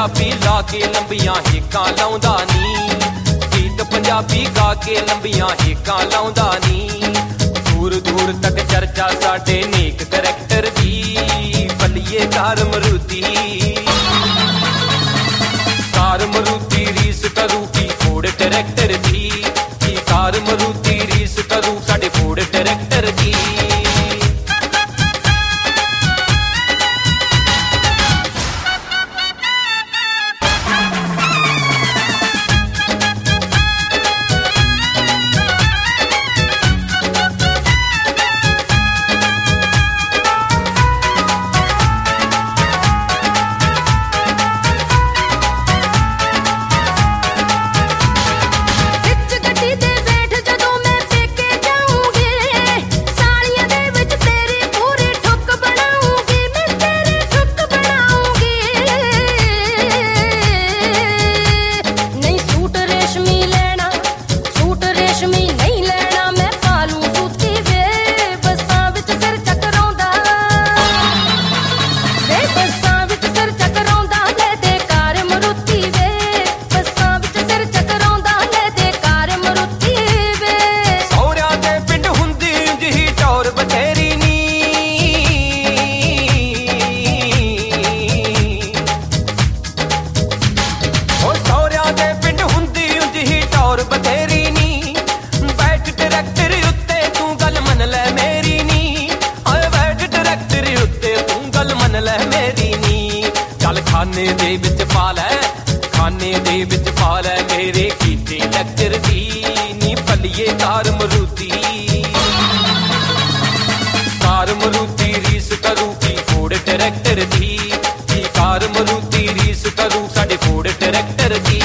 पंजाबी ला के लंबियां हिक्कां लाउंदा नी, गीत पंजाबी गा के लंबियां हिक्कां लाउंदा नी। दूर दूर तक चर्चा साडे नेक करैक्टर दी, बल्लिए कार मरूदी रीस करू की फोड़ करैक्टर दी, की कार मरूदी रीस करू साडे फोड़ करैक्टर दी। खाने दे विच पा लै, खाने दे विच पा लै मेरे कीते लेक्चर दी नी, भल्लिए कार मरूदी रीस करू की फोड़ करैक्टर दी, की कार मरूदी रीस करू साडे फोड़ करैक्टर दी।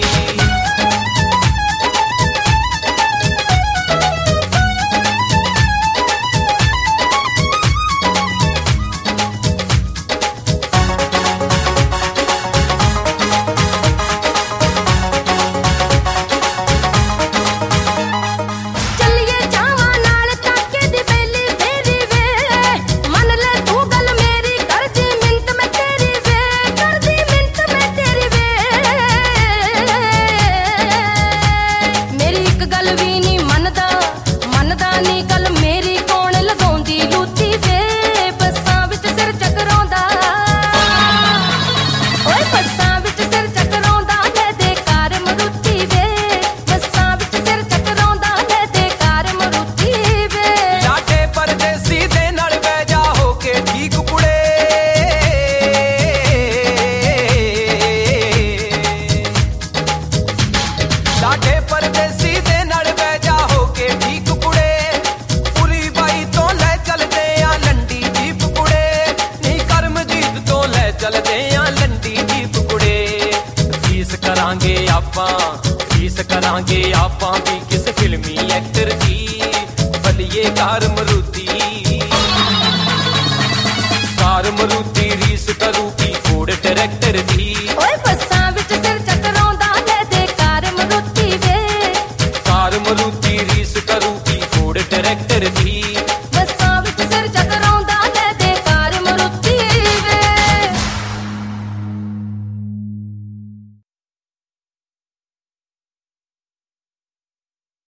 रीस करांगे आपां भी किस फिल्मी एक्टर दी, भल्लिए कार मरूदी